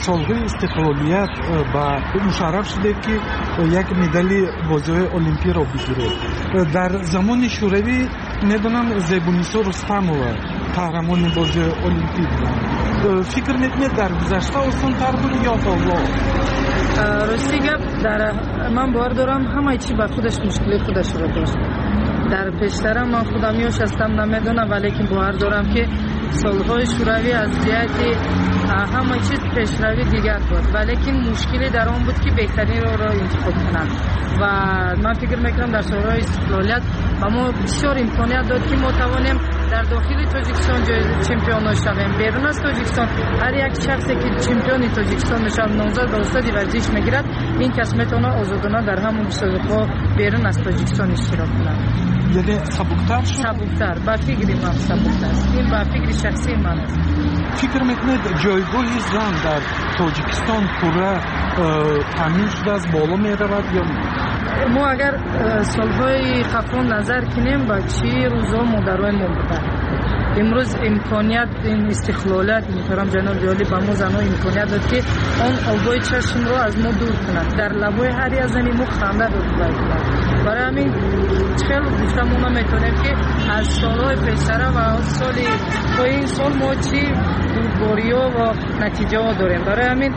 سالهای استقلالیت با مشرف شده که یک مدال بازی المپی را بگیره. در زمان شوروی میدونم زیبونیسا رستمова قهرمان بازی المپی بودن. فکر میکنید در گذشته آسان تر بود یا حالا؟ راستی گپ در من باور دارم همه چی با خودش مشکلی خودش رو داشت. در پیشتر من خودمیوش هستم نمیدونم، ولی که باور دارم که سالهای شوروی از جهت همه چیز پیشروی دیگر بود، ولی که مشکلی در آن بود که بهترین را انتخاب کنند و من فکر میکنم در سالهای استقلالیت با ما بسیار امکانیت داد که ما توانیم در داخل تاجیکستان چمپیون شویم. بیرون از تاجیکستان هر یک شخصی که چمپیون تاجیکستان میشه نامزد به استاد ورزش میگیرد، این کس میتونه آزادانه در همون مسابقه بیرون از تاجیکستان اشتراک کند. یعنی سبکتر شد؟ سبکتر، با فکر من سبکتر است. این با فکر شخصی من است. فکر میکنید جایگاه زن در تاجیکستان پورا تامین شده از بالا میرود یا ما اگر سالهای قبل نظر کنیم با چی روزها مادرای ما بودن. امروز امکانیت این استقلالات محترم جناب جلالی با ما زنها امکانیت داد که آن آبای چشم رو از ما دور کند. در لبای هر یک زنی ما خنده رو دور کند. برای همین خیلی گفتم اونا میتونیم که از سالهای پیشتر و سال این سال ما چی بوریا و نتیجه ها داریم. برای همین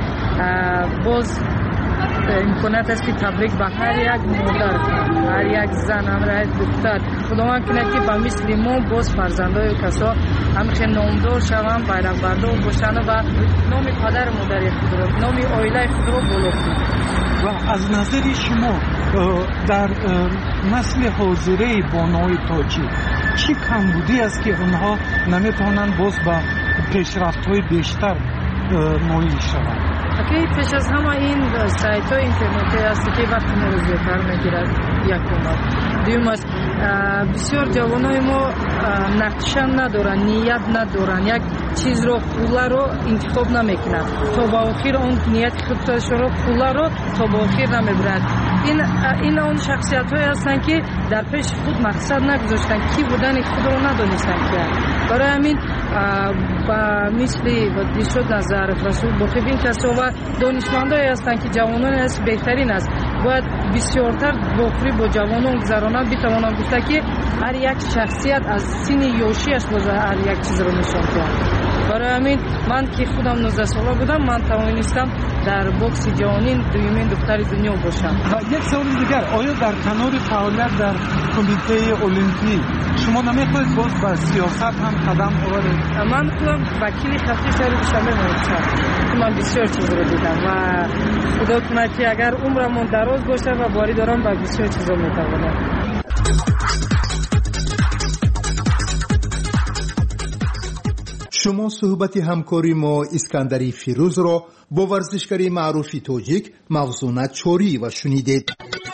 باز امکانات است که تبریک به هر یک مادر، هر یک زن، هر یک دختر خداوند کنه که با مثل ما باز فرزندای کسا همخه نامدار شوند، بیرق بردار باشند و نام پدر مادر خود را، نام عائله خود را بالا کنند. و از نظر شما در نسل حاضره بانوی تاجیک چی کمبودی است که اونها نمیتونن باز با پیشرفت‌های بیشتر نایل شوند؟ که پیش از همه این سایت های اینترنتی است که وقت ما رو زیادتر میگیرد. یکم دوم است بسیار جوانای ما نقشه ندارن، نیت ندارن، یک چیز رو پولا رو انتخاب نمیکنند تا با آخر اون نیت خودش رو پولا رو تا با آخر نمیبرند. این اون شخصیت های هستن که در پیش خود مقصد نگذاشتن، کی بودن خود رو ندانستن که. برای همین با مثل و دیشود نظر رسول با خیلی کسا و دانشمندایی هستند که جوانان است بهترین است، باید بسیارتر باخری با جوانان گذرانند. بتوانم گفته که هر یک شخصیت از سن یوشیش باز هر یک چیز رو نشان دهد. برای همین من که خودم 19 ساله بودم من توانستم در بوکس جهانی دومین دختر دنیا باشم. یک سوال دیگر، آیا در کنار فعالیت در کمیته المپی شما نمیخواهید باز به سیاست هم قدم بردارید؟ من خودم وکیل خطی شهر دوشنبه هستم. من بسیار چیز رو دیدم و خدا کنه که اگر عمرمون دراز باشه و باری دارم با بسیار چیزا میتوانم. شما صحبت همکاری ما اسکندری فیروز را با ورزشکار معروف تاجیک موزونت چوری و شنیدید.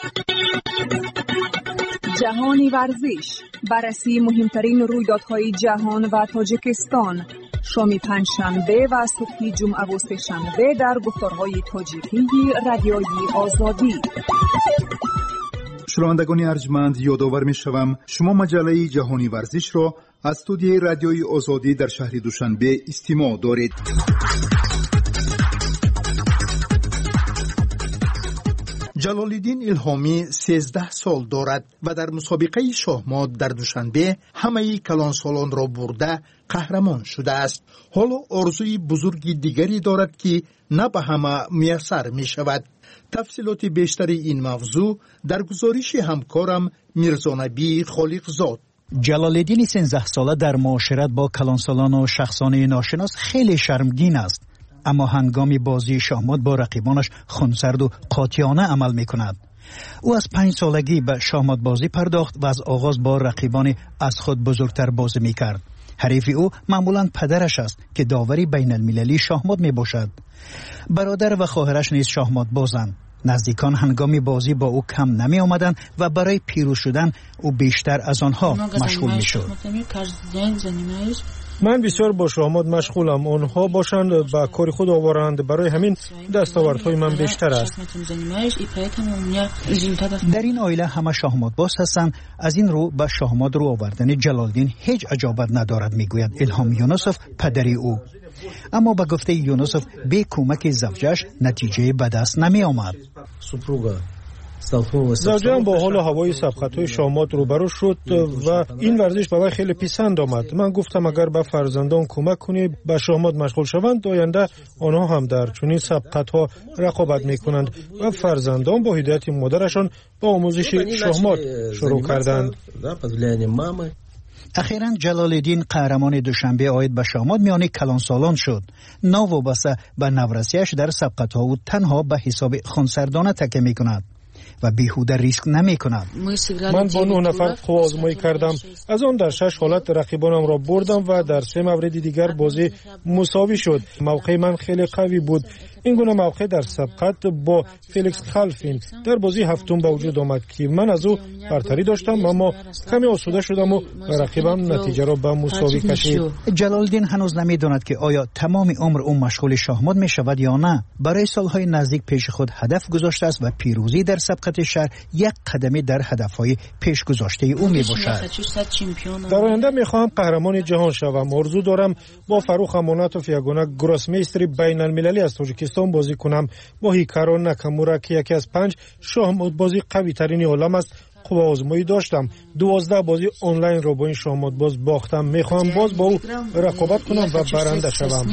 جهانی ورزش، بررسی مهمترین رویدادهای جهان و تاجیکستان، شام پنجشنبه و صبح جمعه و سه‌شنبه در گفتارهای تاجیکی رادیویی آزادی. شنوندگان ارجمند، یادآور می‌شوم شما مجله جهانی ورزش را از استودیوی رادیویی آزادی در شهر دوشنبه استماع دارید. جلال‌الدین الهامی 13 سال دارد و در مسابقه شاهمات در دوشنبه همه کلانسالان را برده قهرمان شده است. حالا آرزوی بزرگی دیگری دارد که نه به همه میسر می شود. تفصیلات بیشتری این موضوع در گزارش همکارم میرزانبی خالقزاد. جلال‌الدین 13 ساله در معاشرت با کلانسالان و شخصانه ناشناس خیلی شرمگین است، اما هنگام بازی شاهمات با رقیبانش خونسرد و قاطعانه عمل می کند. او از 5 سالگی به شاهمات بازی پرداخت و از آغاز با رقیبان از خود بزرگتر بازی می کرد. حریف او معمولاً پدرش است که داوری بین المللی شاهمات می باشد. برادر و خواهرش نیز شاهمات بازند. نزدیکان هنگام بازی با او کم نمی آمدند و برای پیروز شدن او بیشتر از آنها مشغول می شد. من بسیار با شاهمات مشغولم. آنها باشند با کار خود آورند، برای همین دستاوردهای من بیشتر است. در این عائله همه شاهمات باز هستند. از این رو به شاهمات رو آوردن جلال‌الدین هیچ عجابت ندارد، میگوید الهام یونسوف پدری او. اما به گفته یونسوف به کمک زوجش نتیجه به دست نمی آمد. زوجم با حال و هوای سبقت‌های شامات روبرو شد و این ورزش به وی خیلی پسند آمد. من گفتم اگر به فرزندان کمک کنی به شامات مشغول شوند، آینده آنها هم در چنین سبقت‌ها رقابت می‌کنند و فرزندان با هدایت مادرشان با آموزش شامات شروع کردند. اخیراً جلال الدین قهرمان دوشنبه آید به شامات میان کلانسالان شد. ناوابسته به نورسیش در سبقت‌ها او تنها به حساب خونسردانه تکیه می‌کند و بیهوده ریسک نمی کند. من با 9 نفر قوا آزمایی کردم. از آن در 6 حالت رقیبانم را بردم و در 3 مورد دیگر بازی مساوی شد. موقع من خیلی قوی بود. این گونه موقع در سبقت با فیلیکس خلفین در بازی هفتم به وجود آمد که من از او برتری داشتم، اما کمی آسوده شدم و رقیبم نتیجه را به مساوی کشید. جلال الدین هنوز نمیداند که آیا تمام عمر او مشغول شاهمات می شود یا نه. برای سالهای نزدیک پیش خود هدف گذاشته است و پیروزی در سبقت شهر یک قدمی در هدفهای پیش گذاشته او می باشد. در آینده می خواهم قهرمان جهان شوم. آرزو دارم با فاروق امانتوف یگانه گراسمیستر بین المللی از تاجیکستان بازی کنم. با هیکارو ناکامورا که یکی از 5 شاهمات بازی قوی ترین عالم است قوا آزمایی داشتم. 12 بازی آنلاین را با این شاهمات باز باختم. می خواهم باز با او رقابت کنم و برنده شوم.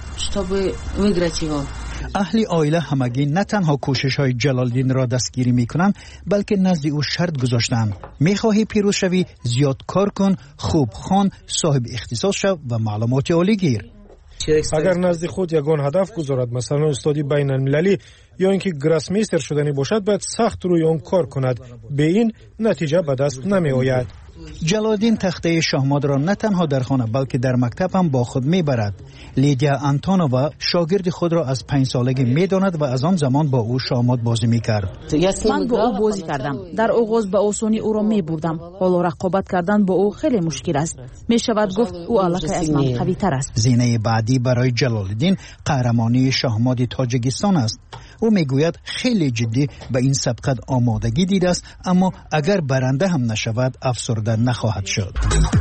اهل عائله همگی نه تنها کوشش‌های جلال الدین را دستگیری می‌کنند، بلکه نزد او شرط گذاشتند: می‌خواهی پیروز شوی، زیاد کار کن، خوب خوان، صاحب اختصاص شو و معلومات عالی گیر. اگر نزد خود یگان هدف گذارد، مثلا استادی بین المللی یا اینکه گراسمیستر شدنی باشد، باید سخت روی آن کار کند. به این نتیجه به دست نمی آید. جلال الدین تخته شاهمات را نه تنها در خانه بلکه در مکتب هم با خود میبرد. لیدیا آنتونووا شاگرد خود را از 5 سالگی میداند و از آن زمان با او شاهمات بازی میکرد. من با او بازی کردم. در آغاز به آسانی او را میبردم. حالا رقابت کردن با او خیلی مشکل است. میشود گفت او الکی از من قوی تر است. زینه بعدی برای جلال الدین قهرمانی شاهمات تاجیکستان است. او میگوید خیلی جدی به این سبقت آمادگی دیده است، اما اگر برنده هم نشود افسرده نخواهد شد.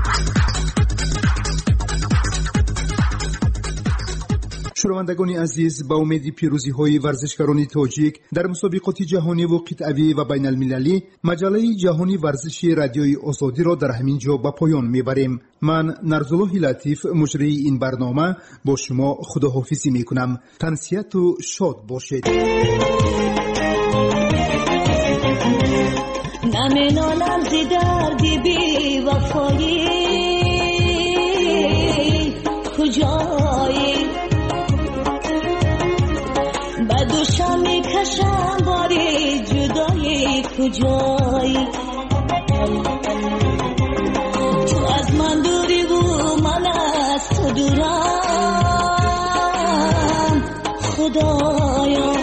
شنوندگان عزیز، با امید پیروزی های ورزشکاران تاجیک در مسابقات جهانی و قطعی و بین المللی، مجله جهانی ورزشی رادیوی آزادی را در همین جا به پایان میبریم. من نرزالله لطیف مجری این برنامه با شما خداحافظی میکنم. تنسیت و شاد باشید. نمینالم زی دردی بی وفایی، کجایی بدوشم میکشم باری جدایی، کجایی تو از من دوری و من از تو دورم، خدایا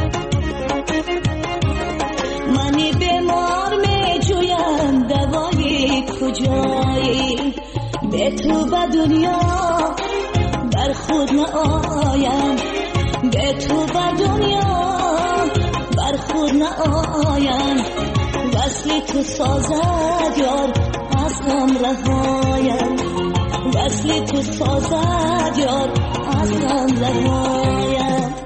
منی بیمار میجویم دوایی، کجایی به تو به دنیا بر خود نآیم، به تو به دنیا بر خود نآیم، وصل تو سازد یار از غم رهایم، وصل تو سازد یار از غم رهایم.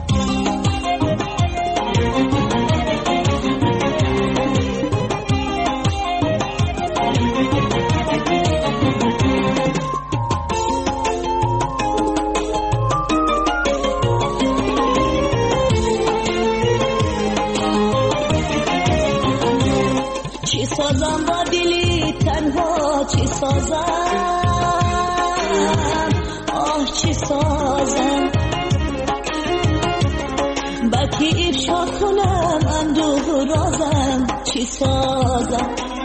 چی سازم با دلی تنها، چی سازم آه چی سازم، با کی افشا کنم اندوه و رازم، چی سازم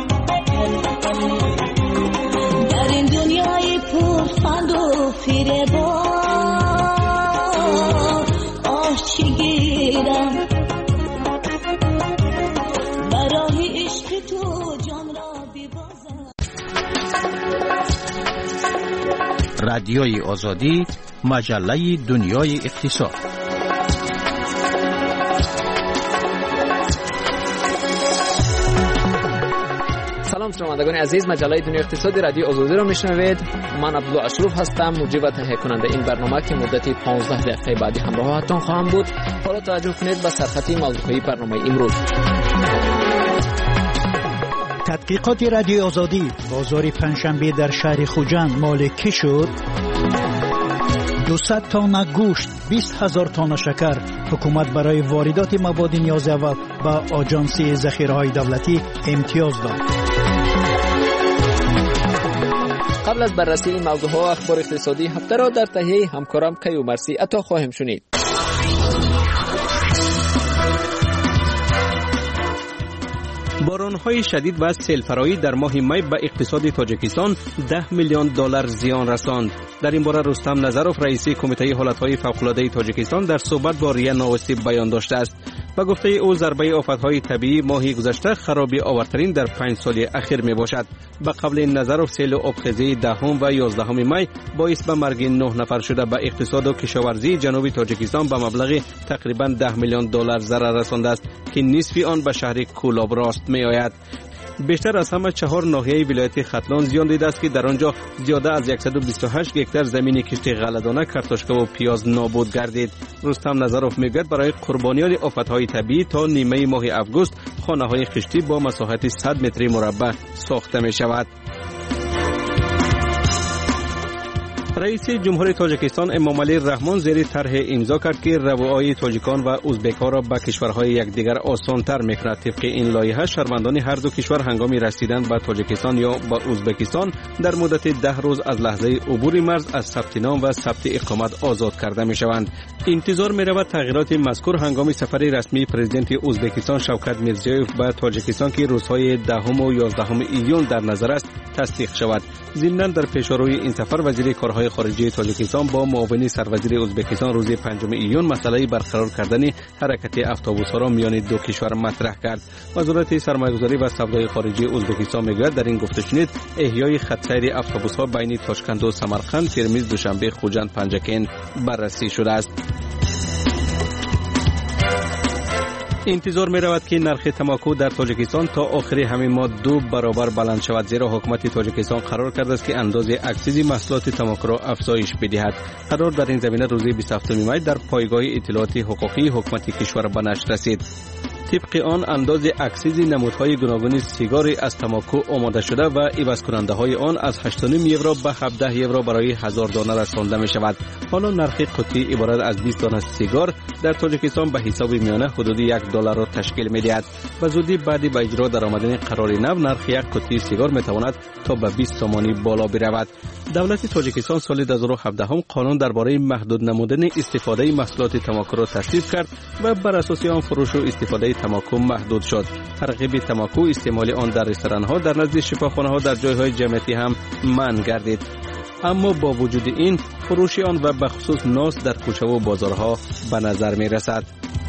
در این دنیای پر فند و فریبان، آه چی گیرم برای عشق تو جان را بیبازم. رادیوی آزادی، مجله دنیای اقتصاد. شنوندگان عزیز، مجله دنیای اقتصادی رادیو آزادی را میشنوید. من عبدالله اشرف هستم، مجری و تهیه کننده این برنامه که مدتی 15 دقیقه بعدی همراهتان خواهم بود. حالا توجه کنید به سرخطی موضوعی برنامه امروز. تحقیقات رادیو آزادی، بازار پنجشنبه در شهر خوجند مال کی شد؟ 200 تن گوشت، 20,000 تن شکر. حکومت برای واردات مواد نیاز اول به آژانس ذخیره‌های دولتی امتیاز داد. قبل از بررسی این موضوعها اخبار اقتصادی هفته را در تهیه همکارم کیومرثی عطا خواهیم شنید. باران‌های شدید و سیل‌فرایی در ماه می به اقتصاد تاجیکستان 10 میلیون دلار زیان رساند. در این باره رستم نظروف رئیس کمیته حالت‌های فوق‌العاده تاجیکستان در صحبت با ریا ناوستی بیان داشته است. و گفته او ضربه آفت‌های طبیعی ماه گذشته خرابی آورترین در 5 سال اخیر میباشد. به قبل نظروف سیل آبخیزی 10 و 11 می باعث به مرگ 9 نفر شده به اقتصاد و کشاورزی جنوبی تاجیکستان به مبلغ تقریبا 10 میلیون دلار ضرر رسانده است که نصف آن به شهر کولاب راست میآید. بیشتر از همه 4 ناحیه ولایت ختلان زیان دیده است که در آنجا زیاده از 128 هکتار زمین کشت غله‌دانه، کارتشکا و پیاز نابود گردید. رستم نظروف میگوید برای قربانیان آفت‌های طبیعی تا نیمه ماه اوگوست خانه‌های خشتی با مساحت 100 متر مربع ساخته می‌شود. رئیس جمهور تاجیکستان امامعلی رحمان زیر طرح امضا کرد که روابط تاجیکان و ازبک‌ها را به کشورهای یکدیگر آسان‌تر می‌کند. طبق این لایحه شهروندان هر دو کشور هنگام رسیدن به تاجیکستان یا به ازبکستان در مدت 10 روز از لحظه عبور مرز از ثبت نام و ثبت اقامت آزاد کرده می‌شوند. انتظار می‌رود تغییرات مذکور هنگام سفر رسمی پرزیدنت ازبکستان شوکت میرزیویف به تاجیکستان که روزهای 10 و 11 ایون در نظر است تصدیق شود. ضمناً در پیشروی این سفر وزیر کارهای خارجه تاجیکستان با معاون سروزیر ازبکستان روز 5 ایون مسئله برقرار کردن حرکت اتوبوس‌ها را میان دو کشور مطرح کرد. وزارت سرمایه‌گذاری و سودای خارجه ازبکستان میگوید در این گفته شنید احیای خط سیر اتوبوس‌ها بین تاشکند و سمرقند، ترمیز، دوشنبه، خوجند، پنجکین بررسی شده است. انتظار می رود که نرخ تماکو در تاجیکستان تا آخر همین ماه 2 برابر بلند شود، زیرا حکومت تاجیکستان قرار کرده است که اندازه اکسیز محصولات تماکو را افزایش بدهد. قرار در این زمینه روز 27 می در پایگاه اطلاعات حقوقی حکومت کشور به نشر رسید. طبق آن اندازه اکسیز نمودهای گوناگون سیگار از تماکو آماده شده و عوض کننده های آن از 8.5 یورو به 17 یورو برای 1000 دانه رسانده می شود. حالا نرخ قطعی عبارت از 20 دانه سیگار در تاجیکستان به حساب میانه حدود $1 را تشکیل می دهد. و زودی بعد به اجرا در آمدن قرار نو نرخ یک قطعی سیگار می تواند تا به 20 تومانی بالا برود. دولت تاجیکستان سال 2017 قانون درباره محدود نمودن استفاده محصولات تماکو را تصویب کرد و بر اساس آن فروش و استفاده تماکو محدود شد. ترغیب تماکو، استعمال آن در رستوران‌ها، در نزد شفاخانه‌ها، در جای‌های جمعیتی هم منع گردید. اما با وجود این فروش آن و به خصوص ناس در کوچه و بازارها به نظر می‌رسد.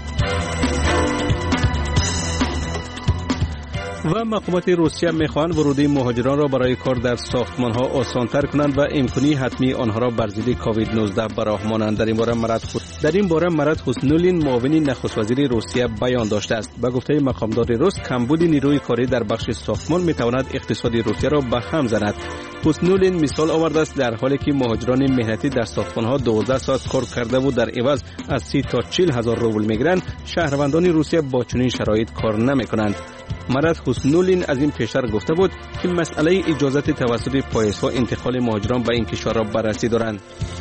و مقامات روسیه می‌خواهند ورودی مهاجران را برای کار در ساختمان‌ها آسان‌تر کنند و امکانی حتمی آنها را بر ضد کووید 19 براهمانند. در این باره مراد حسنولین معاون نخست وزیر روسیه بیان داشته است. به گفته مقامدار روس کمبود نیروی کاری در بخش ساختمان می‌تواند اقتصاد روسیه را به هم زند. حسنولین مثال آورده است در حالی که مهاجران مهنتی در ساختمان‌ها 12 ساعت کار کرده و در عوض از 30 تا 40 هزار روبل می‌گیرند، شهروندان روسیه با چنین شرایط کار نمی‌کنند. مراد حسنولین از این پیشتر گفته بود که مسئله اجازت توسط پایس‌ها انتقال مهاجران به این کشور را بررسی دارند.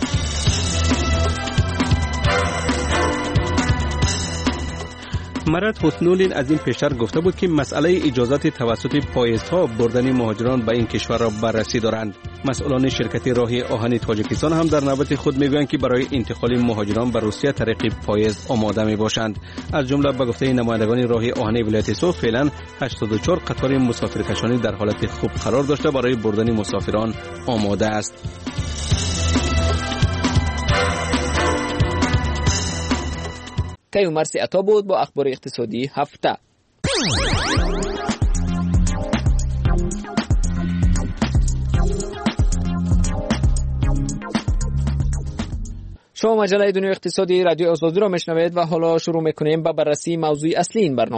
مراد حسنولین از این پیشتر گفته بود که مسئله اجازت توسط پایس‌ها بردن مهاجران به این کشور را بررسی دارند. مسئولان شرکت راه آهن تاجیکستان هم در نوبت خود میگویند که برای انتقال مهاجران به روسیه طریق پایز آماده میباشند. از جمله به گفته نمایندگان راه آهن ولایت سو فعلا 84 قطار مسافرکشانی در حالت خوب قرار داشته برای بردن مسافران آماده است. کیومرثی عطا بود با اخبار اقتصادی هفته. شما مجله دنیای اقتصادی رادیو آزادی را میشنوید و حالا شروع میکنیم با بررسی موضوع اصلی این برنامه.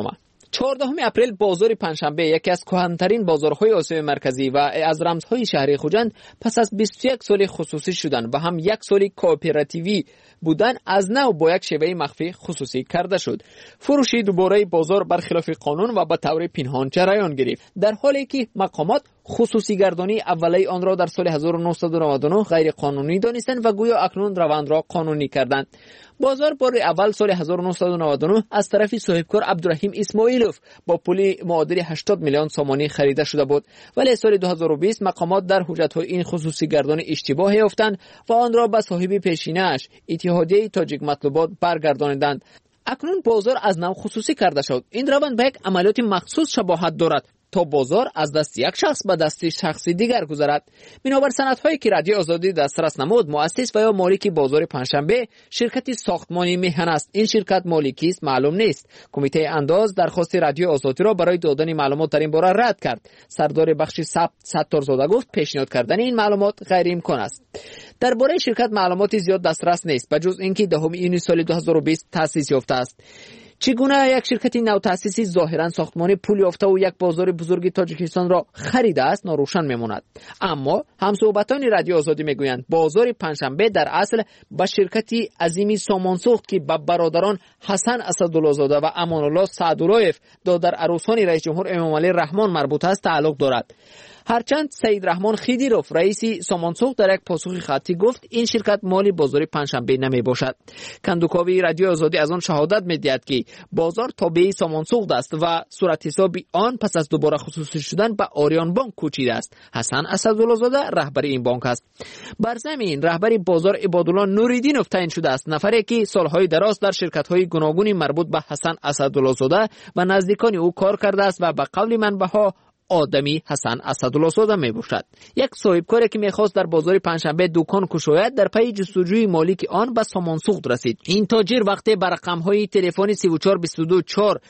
14 اپریل بازار پنجشنبه یکی از کهن‌ترین بازارهای آسیای مرکزی و از رمزهای شهری خوجند پس از 21 سال خصوصی شدن و هم یک سال کوآپراتیوی بودن از نو با یک شیوه مخفی خصوصی کرده شد. فروش دوباره بازار برخلاف قانون و به طور پنهان جریان گرفت، در حالی که مقامات خصوصی گردانی اولیه آن را در سال 1999 غیر قانونی دانستند و گویا اکنون روند را قانونی کردند. بازار بار اول سال 1999 از طرف صاحبکار عبدالرحیم اسماعیلوف با پول معادل 80 میلیون سومانی خریده شده بود، ولی سال 2020 مقامات در حجت‌های این خصوصی گردانی اشتباه یافتند و آن را به صاحب پیشینه‌اش اتحادیه تاجیک مطلوبات برگردانیدند. اکنون بازار از نو خصوصی کرده شد. این روند به یک عملیات مخصوص شباهت دارد تا بازار از دست یک شخص به دست شخصی دیگر گذرد. بنابر سندهایی که رادیو آزادی دسترس نمود، مؤسس و یا مالک بازار پنجشنبه شرکت ساختمانی میهن است. این شرکت مالکی است معلوم نیست. کمیته انداز درخواست رادیو آزادی را برای دادن معلومات در این باره رد کرد. سردار بخش ثبت ستارزاده گفت پیشنهاد کردن این معلومات غیر امکان است. درباره شرکت معلومات زیاد دسترس نیست بجز اینکه 10 یونیو سال 2020 تأسیس یافته است. چگونه یک شرکت نوتأسیسی ظاهرا ساختمان پول یافته و یک بازار بزرگ تاجیکستان را خریده است ناروشن میماند. اما همصحبتان رادیو آزادی میگویند بازار پنجشنبه در اصل به شرکتی عظیمی سامانساخت که به برادران حسن اسدالله‌زاده و امان الله سعدالله‌یف دادر عروسان رئیس جمهور امام علی رحمان مربوط است تعلق دارد. هرچند سید رحمان خیدیروف رئیس سامانساخت در یک پاسخ خطی گفت این شرکت مالی بازار پنجشنبه نمی باشد. کندوکاوی رادیو آزادی از آن شهادت می‌دهد که بازار تابع سامانساخت است و صورت حساب آن پس از دوباره خصوصی شدن به آریان بانک کوچیده است. حسن اسدالله‌زاده رهبر این بانک است. بر ضمن رهبر بازار عبادالله نوریدینوف تعیین شده است، نفری که سالهای دراز در شرکت‌های گوناگون مربوط به حسن اسدالله‌زاده و نزدیکان او کار کرده است و به قول منبع‌ها آدمی حسن اسدالله‌زاده می باشد. یک صاحبکاری که میخواست در بازار پنجشنبه دکان گشاید در پی جستجوی مالک آن به سامانساخت رسید. این تاجر وقتی بر رقم‌های تلفن 3422400027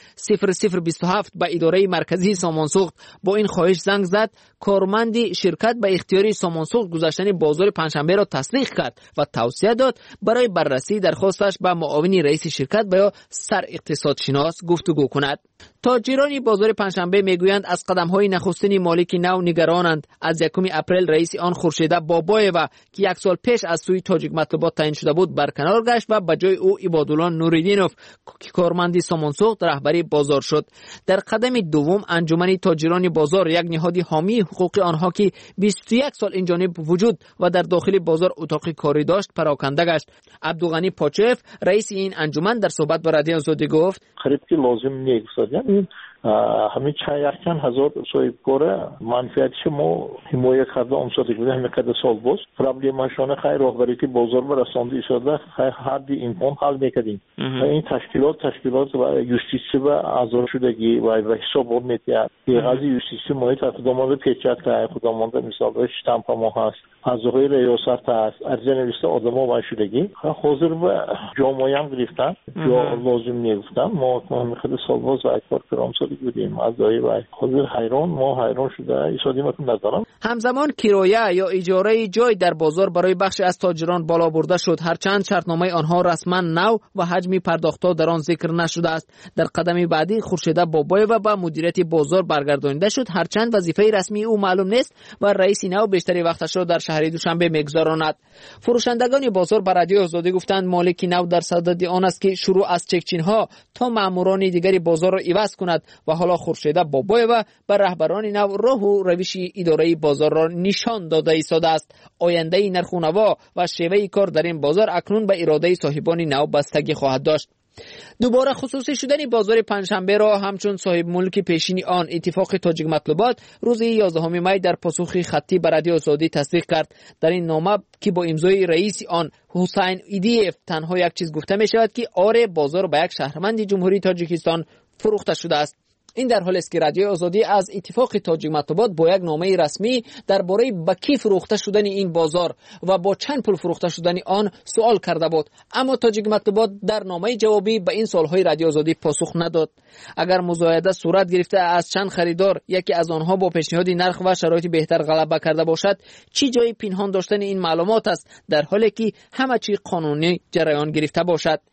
به اداره مرکزی سامانساخت با این خواهش زنگ زد، کارمند شرکت به اختیار سامانساخت گذاشتن بازار پنجشنبه را تصدیق کرد و توصیه داد برای بررسی درخواستش به معاون رئیس شرکت و یا سر اقتصادشناس گفتگو کند. تاجران بازار پنجشنبه میگویند از قدم‌های نخستین مالک نو نگرانند. از 1 اپریل رئیس آن خورشیده بابایو که 1 سال پیش از سوی تاجیک مطلوبات تعیین شده بود برکنار گشت و به جای او عبادالله نوریدینوف که کارمند سامانساخت رهبری بازار شد. در قدم دوم انجمن تاجران بازار، یک نهاد حامی حقوق آنها که 21 سال این جانب وجود و در داخل بازار اتاق کاری داشت پراکنده گشت. عبدالغنی پاچف رئیس این انجمن در صحبت با رادیو آزادی گفت خرید که لازم نیست. همین چند هزار صاحبکار منفعتش ما حمایت کرده امساتی بوده همین قدر سال باز پرابلمشان خیر راهبری که بازار برسانده شده خیر حدی امکان حل میکردیم. این تشکیلات و یوستیسی و اعضا شدگی و حساب میتید قضیه یوستیسی ماهی تقدامات پیچت که خدامانده مثال شتمپ ما هست اعضای ریاست هست ارزه نویسته آدم ها و شدگی حاضر و جامعه هم گرفتن یا لازم نگفتن. ما همین قدر سال باز و اکبر کرام بودیم از دایی و حاضر حیران ما حیران شده ایسادی مکن ندارم. همزمان کرایه یا اجاره جای در بازار برای بخش از تاجران بالا برده شد، هرچند شرطنامه آنها رسما نو و حجم پرداختها در آن ذکر نشده است. در قدم بعدی خورشیده بابایو به مدیریت بازار برگردانیده شد، هرچند وظیفه رسمی او معلوم نیست و رئیس نو بیشتری وقتش را در شهر دوشنبه میگذراند. فروشندگان بازار به رادیو آزادی گفتند مالک نو در صدد آن است که شروع از چکچین‌ها تا ماموران دیگری بازار را عوض کند و حالا خورشیده بابایو به رهبران نو راه و روش اداره بازار را نشان داده ایستاده است. آینده نرخ‌ونما و شیوه کار در این بازار اکنون به اراده صاحبان نو بستگی خواهد داشت. دوباره خصوصی شدن بازار پنجشنبه را همچون صاحب ملک پیشین آن اتفاق تاجیک مطلوبات روز 11 می در پاسخ خطی به رادیو آزادی تصدیق کرد. در این نامه که با امضای رئیس آن حسین ایدیف تنها یک چیز گفته می شود که آره بازار به یک شهروند جمهوری تاجیکستان فروخته شده است. این در حالی است که رادیو آزادی از اتفاق تاجیک مطلوبات با یک نامه رسمی درباره به کی فروخته شدن این بازار و با چند پول فروخته شدن آن سوال کرده بود، اما تاجیک مطلوبات در نامه جوابی به این سوالهای رادیو آزادی پاسخ نداد. اگر مزایده صورت گرفته از چند خریدار یکی از آنها با پیشنهاد نرخ و شرایط بهتر غلبه کرده باشد، چی جای پنهان داشتن این معلومات است در حالی که همه چی قانونی جریان گرفته باشد؟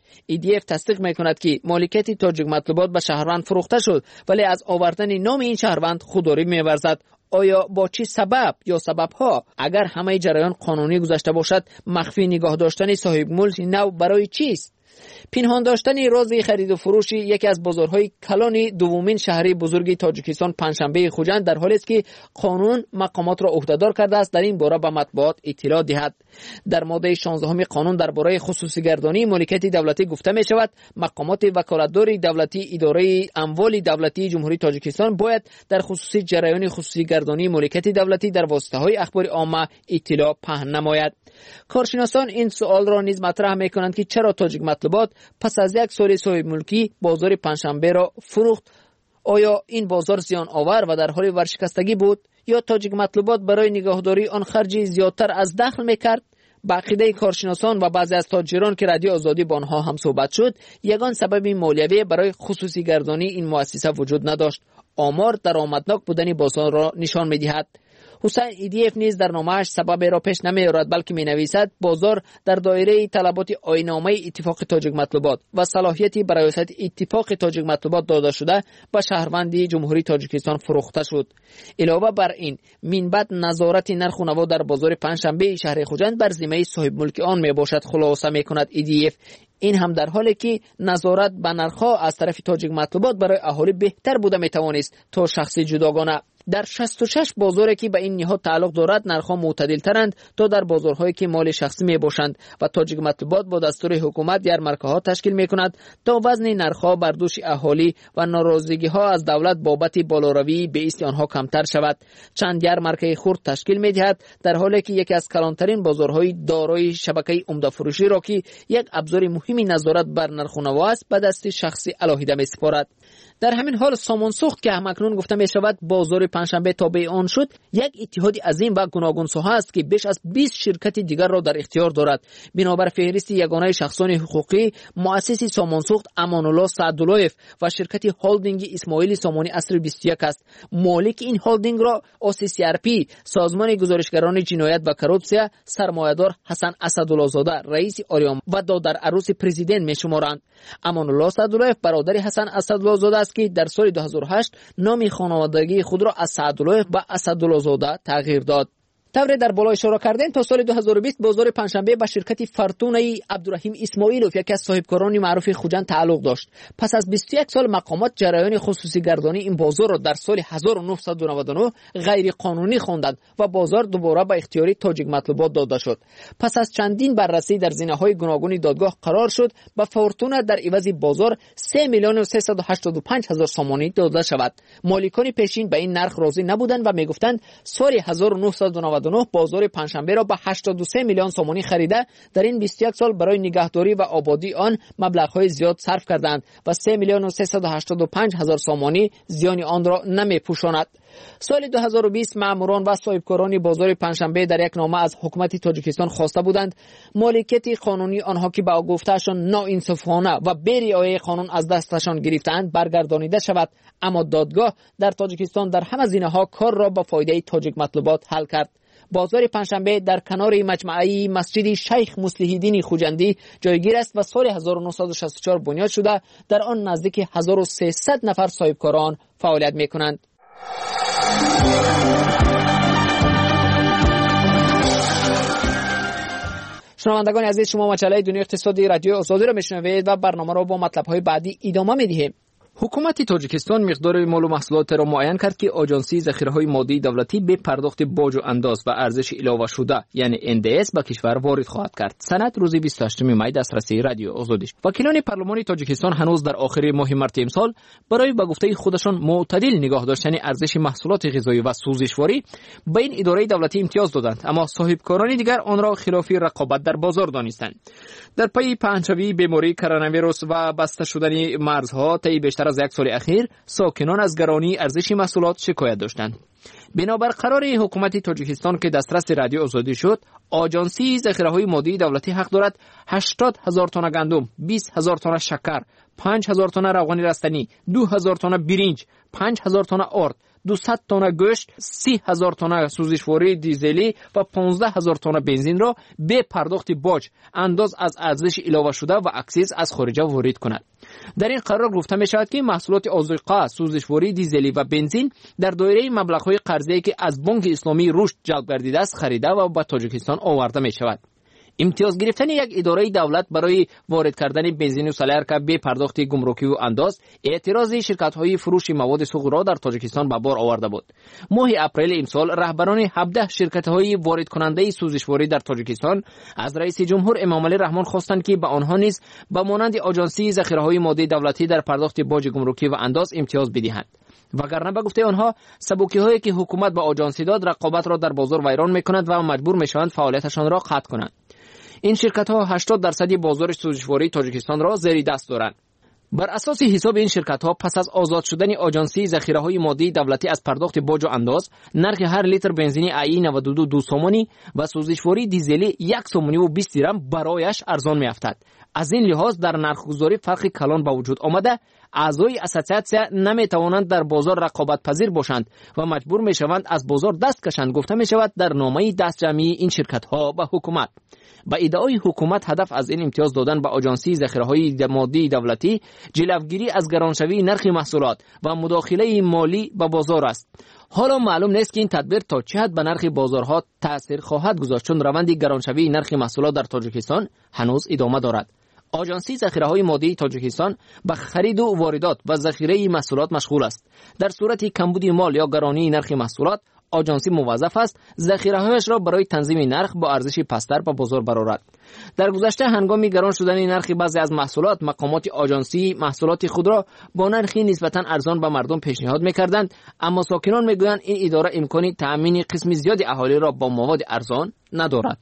EDF تصدیق میکند که مالکیت تاجیک مطلوبات به شهروند فروخته شد، ولی از آوردن نام این شهروند خودداری می‌ورزد. آیا با چه سبب یا سبب‌ها؟ اگر همه جریان قانونی گذشته باشد، مخفی نگاه داشتن صاحب ملک نو برای چیست؟ پنهان داشتن راز خرید و فروش یکی از بازارهای کلان دومین شهری بزرگ تاجیکستان پنجشنبه خوجند در حالی است که قانون مقامات را عهدهدار کرده است در این باره به مطبوعات اطلاع دهد. در ماده 16 قانون درباره خصوصی گردانی مالکیت دولتی گفته می شود مقامات وکالتدار دولتی اداره اموال دولتی جمهوری تاجیکستان باید در خصوصی جریان خصوصی گردانی مالکیت دولتی در واسطه‌های اخبار عامه اطلاع پهن نماید. کارشناسان این سوال را نیز مطرح می کنند که چرا تاجیک مطلوبات پس از یک سال صاحب ملکی بازار پنجشنبه را فروخت؟ آیا این بازار زیان آور و در حال ورشکستگی بود یا تاجیک مطلوبات برای نگهداری آن خرج زیادتر از دخل میکرد؟ با عقیده کارشناسان و بعضی از تاجران که رادیو آزادی با آنها هم صحبت شد، یگان سبب مالیوی برای خصوصی گردانی این مؤسسه وجود نداشت. آمار درآمدناک بودن بازار را نشان می‌دهد. حسین EDF نیز در نامه‌اش سبب را پیش نمی‌آورد، بلکه می‌نویسد بازار در دایره طلبات آیین‌نامه اتفاق تاجیک مطلوبات و صلاحیتی برای ریاست اتفاق تاجیک مطلوبات داده شده به شهروندی جمهوری تاجیکستان فروخته شد. علاوه بر این، منبع نظارت نرخ و نما در بازار پنجشنبه شهر خوجند بر ذمه صاحب ملک آن میباشد، خلاصه می‌کند EDF. این هم در حالی که نظارت به نرخ‌ها از طرف تاجیک مطلوبات برای اهالی بهتر بوده میتوانست تا شخصی جداگانه. در 66 بازاری که به این نهاد تعلق دارد نرخ‌ها معتدل ترند تا در بازارهایی که مال شخصی می باشند و تاجیک مطلوبات با دستور حکومت یارمارکه‌ها تشکیل می‌کند تا وزن نرخ‌ها بر دوش اهالی و ناراضگی‌ها از دولت بابت بالاروی به ایست آنها کمتر شود. چند یارمارکه خرد تشکیل می‌دهد در حالی که یکی از کلانترین بازارهای دارای شبکه عمده فروشی را که یک ابزار مهمی نظارت بر نرخ و نما است به دست شخصی علاهیده می‌سپارد. در همین حال سامان سوخت که همکنون گفته می شود بازار پنجشنبه تابع آن شد، یک اتحاد عظیم و گوناگون ساحه است که بیش از 20 شرکت دیگر را در اختیار دارد. بنابر فهرست یگانه شخصان حقوقی، مؤسس سامان سوخت امان‌الله سعدالله‌یف و شرکت هولدینگ اسماعیل سامانی عصر 21 است. مالک این هولدینگ را OCCRP، سازمان گزارشگران جنایت و کراپسیا، سرمایه‌دار حسن اسدالله‌زاده، رئیس آریام و دادر عروس پرزیدنت می‌شمارند. امان‌الله سعدالله‌یف برادر حسن اسدالله‌زاده است که در سال 2008 نام خانوادگی خود را از سعدالله‌یف به اسدالله‌زاده تغییر داد. طوری در بالا اشاره کردن تا سال 2020 بازار پنجشنبه به شرکت فرتونه عبدالرحیم اسماعیلوف یکی از صاحبکاران معروف خوجند تعلق داشت. پس از 21 سال مقامات جریان خصوصی گردانی این بازار را در سال 1999 غیر قانونی خواندند و بازار دوباره به اختیار تاجیک مطلوبات داده شد. پس از چندین بررسی در زینه‌های گوناگون دادگاه قرار شد به فرتونه در عوض بازار 3,385,000 سامانی داده شود. مالکان پیشین به این نرخ راضی نبودند و میگفتند سال 1999 بازار پنجشنبه را به 83 میلیون سامانی خریده در این 21 سال برای نگهداری و آبادی آن مبلغ‌های زیاد صرف کردند و 3,385,000 سامانی زیان آن را نمی‌پوشاند. سال 2020 ماموران و صاحبکاران بازار پنجشنبه در یک نامه از حکومت تاجیکستان خواسته بودند مالکیت قانونی آنها که با گفتهشان ناانصافانه و بی رعایت قانون از دستشان گرفتند برگردانیده شود، اما دادگاه در تاجیکستان در همه زینه‌ها کار را با فایده تاجیک مطلوبات حل کرد. بازار پنجشنبه در کنار مجمعه مسجد شیخ مصلح‌الدین خوجندی جایگیر است و سال 1964 بنیاد شده. در آن نزدیک 1300 نفر صاحبکاران فعالیت می‌کنند. شنوندگان عزیز، شما مجله دنیای اقتصادی رادیو آزادی را میشنوید و برنامه را با مطلب‌های بعدی ادامه می‌دهیم. حکومت تاجیکستان مقدار مال و محصولات را معین کرد که آژانسی ذخیره‌های مادی دولتی به پرداخت باج و انداز و ارزش اضافه شده یعنی NDS به کشور وارد خواهد کرد. سند روز 28 می دسترسی رادیو آزادی. وکیلان پارلمان تاجیکستان هنوز در آخر ماه مارس امسال برای به گفته خودشان معتدل نگاه داشتن ارزش محصولات غذایی و سوزشواری به این اداره دولتی امتیاز دادند، اما صاحبکاران دیگر آن را خلاف رقابت در بازار دانستند. در پی پنجشنبه بیماری کرونا ویروس و بسته شدن مرزها طی بیشتر از یک سال اخیر، ساکنان از گرانی ارزش محصولات شکایت داشتند. بنابر قرار حکومت تاجیکستان که دسترس رادیو آزادی شد، آژانسی ذخیره‌های مادی دولتی حق دارد 80,000 تن گندم، 20,000 تن شکر، 5,000 تن روغن رستنی، 2,000 تن برنج، 5,000 تن آرد، 200 تن گوشت، 30,000 تن سوزشواری دیزلی و 15,000 تن بنزین را به پرداخت باج انداز از ارزش اضافه شده و اکسیز از خارج وارد کند. در این قرار گفته می شود که محصولات آذوقه، سوزشواری دیزلی و بنزین در دایره مبلغ‌های قرضه‌ای که از بانک اسلامی رشد جلب گردیده است خریده و به تاجیکستان آورده می شود. امتیاز گرفتن یک اداره دولت برای وارد کردن بنزین و سالر به پرداخت گمرکی و انداز اعتراض شرکت‌های فروش مواد سوخت را در تاجیکستان به بار آورده بود. ماه اپریل امسال رهبران 17 شرکت‌های وارد کننده سوزشواری در تاجیکستان از رئیس جمهور امامعلی رحمان خواستند که به آنها نیز به مانند آژانسی ذخیره‌های مادی دولتی در پرداخت باج گمرکی و انداز امتیاز بدهند. وگرنه به گفته آنها سبوکی‌هایی که حکومت به آژانسی داد رقابت را در بازار ویران می‌کند و مجبور می‌شوند فعالیتشان را قطع کنند. این شرکت‌ها 80% بازار سوزشواری تاجیکستان را زیر دست دارند. بر اساس حساب این شرکت‌ها پس از آزاد شدن آژانسی ذخیره‌های مادی دولتی از پرداخت باج و انداز، نرخ هر لیتر بنزین ای 92 2 سومانی و سوزشواری دیزلی 1 سومانی و 20 درم برایش ارزان می‌افتد. از این لحاظ در نرخ‌گذاری فرق کلان به وجود آمده، اعضای اسوسیاسیون نمی‌توانند در بازار رقابت پذیر باشند و مجبور می‌شوند از بازار دست کشند، گفته می‌شود در نامه دست جمعی این شرکت‌ها به حکومت. با ادعای حکومت هدف از این امتیاز دادن به آژانسی ذخیره‌های مادی دولتی جلوگیری از گرانشوی نرخ محصولات و مداخله مالی به بازار است. حالا معلوم نیست که این تدبیر تا چه حد به نرخ بازارها تأثیر خواهد گذاشت، چون روند گرانشوی نرخ محصولات در تاجیکستان هنوز ادامه دارد. آژانسی ذخیره‌های مادی تاجیکستان به خرید و واردات و ذخیره محصولات مشغول است. در صورت کمبود مال یا گرانی نرخ محصولات، آژانسی موظف است ذخیره‌هایش را برای تنظیم نرخ با ارزش پست‌تر به بازار برآورد. در گذشته هنگام گران شدن نرخ بعضی از محصولات، مقامات آژانسی محصولات خود را با نرخی نسبتاً ارزان به مردم پیشنهاد می‌کردند، اما ساکنان می‌گویند این اداره امکان تأمین قسم زیاد اهالی را با مواد ارزان ندارد.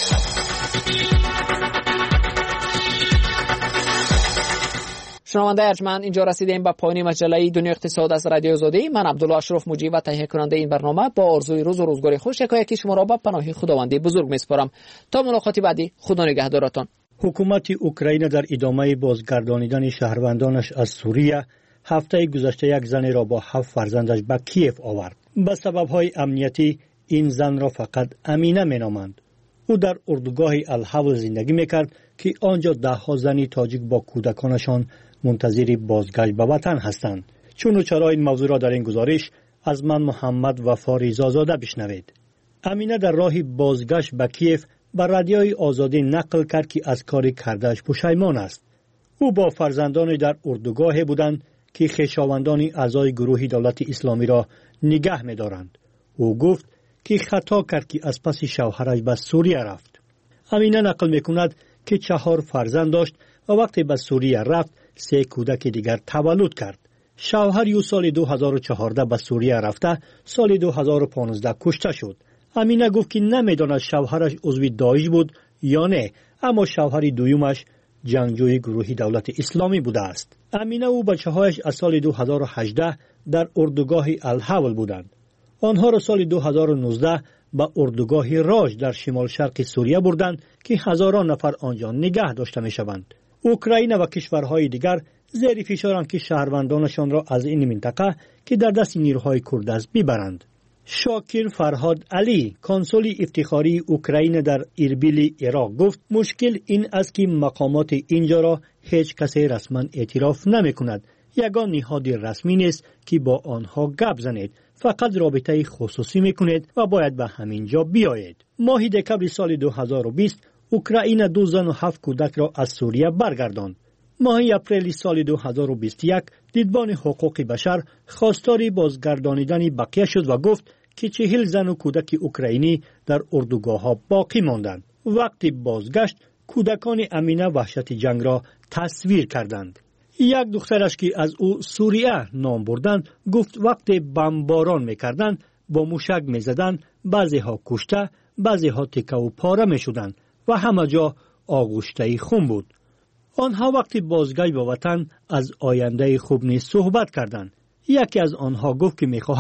شنونده ارجمند، اینجا رسیدیم به پایان مجله دنیا اقتصاد از رادیو آزادی. من عبدالله اشرف مجیب و تهیه کننده این برنامه با آرزوی روز و روزگار خوش یکی شما را به پناه خداوند بزرگ میسپارم. تا ملاقات بعدی، خدا نگهدارتان. حکومت اوکراین در ادامه بازگردانیدن شهروندانش از سوریه هفته گذشته یک زن را با 7 فرزندش به کیف آورد. به سبب‌های امنیتی این زن را فقط امینه مینامند. او در اردوگاه الحول زندگی میکرد که آنجا 10 زنی تاجیک با کودکانشان منتظر بازگشت به وطن هستند. چون و چرا این موضوع را در این گزارش از من محمد وفا رضازاده بشنوید. امینه در راه بازگشت به کیف بر رادیوی آزادی نقل کرد که از کاری کرده‌اش پشیمان است. او با فرزندان در اردوگاه بودند که خویشاوندان اعضای گروه دولت اسلامی را نگه می‌دارند. او گفت که خطا کرد که از پس شوهرش به سوریه رفت. امینه نقل می‌کند که 4 فرزند داشت و وقتی به سوریه رفت 3 کودک دیگر تولد کرد. شوهر او سال 2014 به سوریه رفته، سال 2015 کشته شد. امینه گفت که نمیداند شوهرش عضو داعش بود یا نه، اما شوهر دویمش جنگجوی گروه دولت اسلامی بوده است. امینه و بچه‌هایش از سال 2018 در اردوگاه الحول بودند. آنها را سال 2019 به اردوگاه راج در شمال شرق سوریه بردند که هزاران نفر آنجا نگه داشته می‌شوند. اوکراین و کشورهای دیگر زیر فشارند که شهروندانشان را از این منطقه که در دست نیروهای کرد است ببرند. شاکر فرهاد علی، کنسول افتخاری اوکراین در اربیل عراق گفت مشکل این است که مقامات اینجا را هیچ کسی رسما اعتراف نمی‌کند. یگان نهاد رسمی نیست که با آنها گپ زنید، فقط رابطه خصوصی می‌کنید و باید به همین جا بیایید. ماه دکمبر سال 2020 اوکراین 2 زن و 7 کودک را از سوریه برگرداند. ماه اپریل سال 2021 دیدبان حقوق بشر خواستار بازگردانیدن بقیه شد و گفت که 40 زن و کودک اوکراینی در اردوگاه‌ها باقی ماندند. وقتی بازگشت کودکان امینه وحشت جنگ را تصویر کردند. یک دخترش که از او سوریه نام بردند گفت وقتی بمباران میکردند با موشک میزدند، بعضی ها کشته، بعضی ها تکه و پاره میشدند و همه جا آغشته خون بود. آنها وقتی بازگشت به وطن از آینده خوب نیز صحبت کردند. یکی از آنها گفت که میخواهد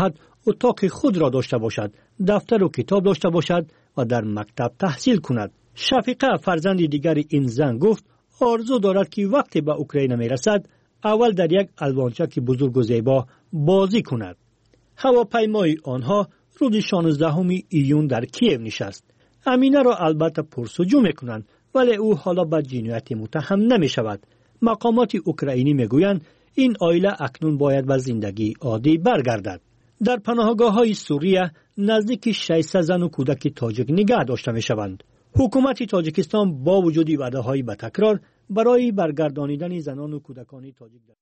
اتاق خود را داشته باشد، دفتر و کتاب داشته باشد و در مکتب تحصیل کند. شفیقه فرزند دیگر این زن گفت آرزو دارد که وقتی به اوکراین می رسد اول در یک الوانچک بزرگ و زیبا بازی کند. هواپیمای آنها روز 16 ایون در کیف نشست. امینه را البته پرسجو میکنند ولی او حالا به جنایت متهم نمی شود. مقامات اوکراینی میگویند این عائله اکنون باید به زندگی عادی برگردد. در پناهگاه‌های سوریه نزدیک 600 زن و کودک تاجیک نگه داشته میشوند. حکومت تاجیکستان با وجود وعده‌های به تکرار برای برگردانیدن زنان و کودکان تاجیک